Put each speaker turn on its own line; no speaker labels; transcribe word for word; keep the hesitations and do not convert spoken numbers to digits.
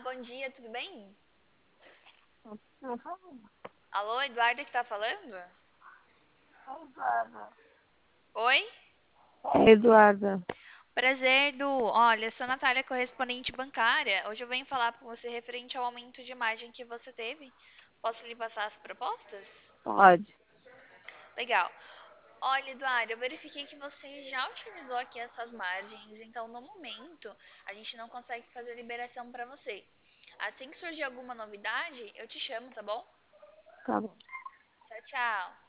bom dia, tudo bem?
Por favor.
Alô, Eduardo que tá falando?
Eduarda.
Oi?
É, Eduarda.
Prazer, Du. Olha, sou Natália, correspondente bancária. Hoje eu venho falar com você referente ao aumento de margem que você teve. Posso lhe passar as propostas?
Pode.
Legal. Olha, Eduardo, eu verifiquei que você já utilizou aqui as suas margens, então no momento a gente não consegue fazer liberação para você. Assim que surgir alguma novidade, eu te chamo, tá bom?
Tá bom.
Tchau, tchau.